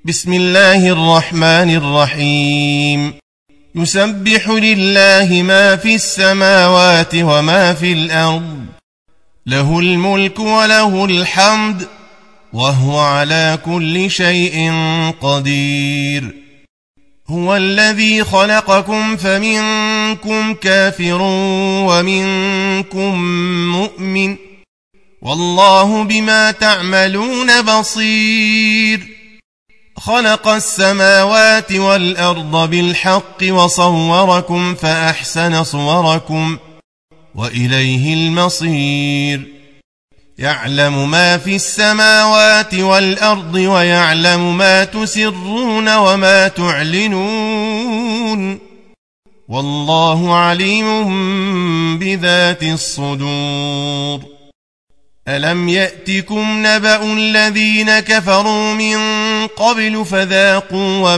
بسم الله الرحمن الرحيم. يسبح لله ما في السماوات وما في الأرض، له الملك وله الحمد، وهو على كل شيء قدير. هو الذي خلقكم فمنكم كافر ومنكم مؤمن، والله بما تعملون بصير. خلق السماوات والأرض بالحق وصوركم فأحسن صوركم، وإليه المصير. يعلم ما في السماوات والأرض ويعلم ما تسرون وما تعلنون، والله عليم بذات الصدور. ألم يأتكم نبأ الذين كفروا من قبل فذاقوا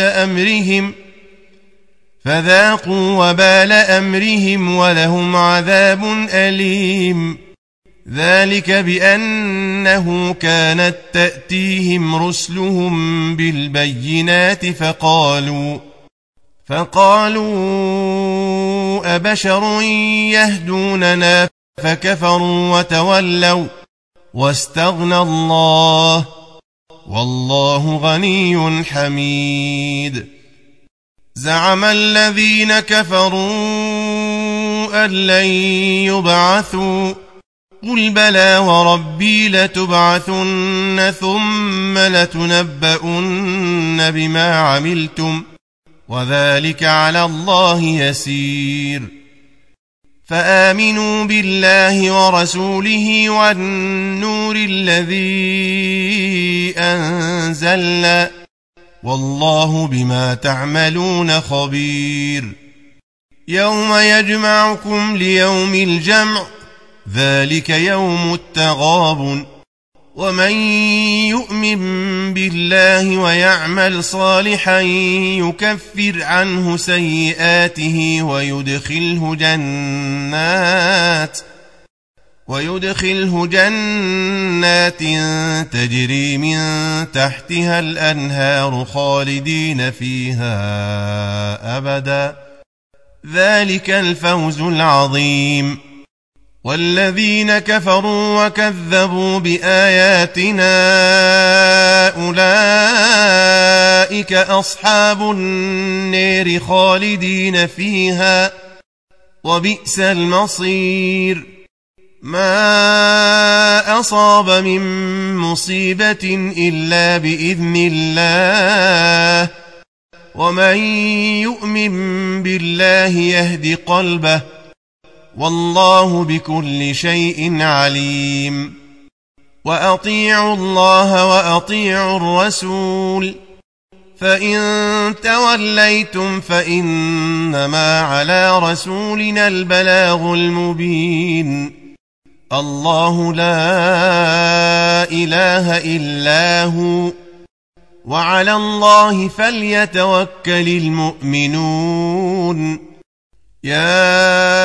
وبال أمرهم ولهم عذاب أليم. ذلك بأنه كانت تأتيهم رسلهم بالبينات فقالوا أبشر يهدوننا فكفروا وتولوا واستغنى الله، والله غني حميد. زعم الذين كفروا أن لن يبعثوا، قل بلى وربي لتبعثن ثم لتنبؤن بما عملتم، وذلك على الله يسير. فآمنوا بالله ورسوله والنور الذي أنزلنا، والله بما تعملون خبير. يوم يجمعكم ليوم الجمع، ذلك يوم التغابن. ومن يؤمن بالله ويعمل صالحا يكفر عنه سيئاته ويدخله جنات تجري من تحتها الأنهار خالدين فيها أبدا، ذلك الفوز العظيم. والذين كفروا وكذبوا بآياتنا أولئك أصحاب النار خالدين فيها، وبئس المصير. ما أصاب من مصيبة إلا بإذن الله، ومن يؤمن بالله يهد قلبه، والله بكل شيء عليم. وأطيعوا الله وأطيعوا الرسول، فإن توليتم فإنما على رسولنا البلاغ المبين. الله لا إله إلا هو، وعلى الله فليتوكل المؤمنون. يا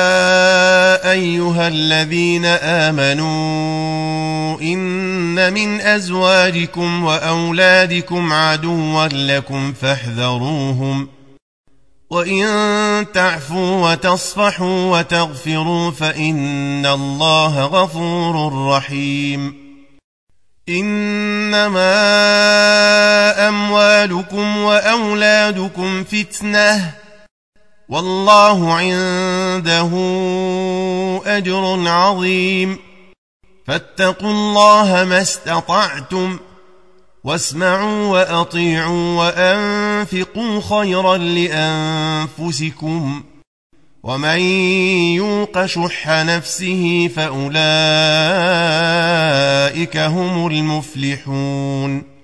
أيها الذين آمنوا إن من أزواجكم وأولادكم عدوا لكم فاحذروهم، وإن تعفوا وتصفحوا وتغفروا فإن الله غفور رحيم. إنما أموالكم وأولادكم فتنة، والله عنده أجر عظيم. فاتقوا الله ما استطعتم، واسمعوا وأطيعوا وأنفقوا خيرا لأنفسكم، ومن يوق شح نفسه فأولئك هم المفلحون.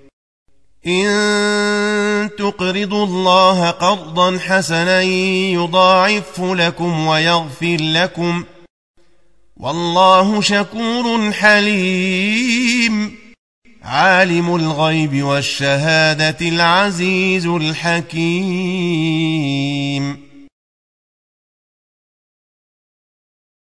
إن تقرضوا الله قرضا حسنا يضاعفه لكم ويغفر لكم، والله شكور حليم. عالم الغيب والشهادة العزيز الحكيم.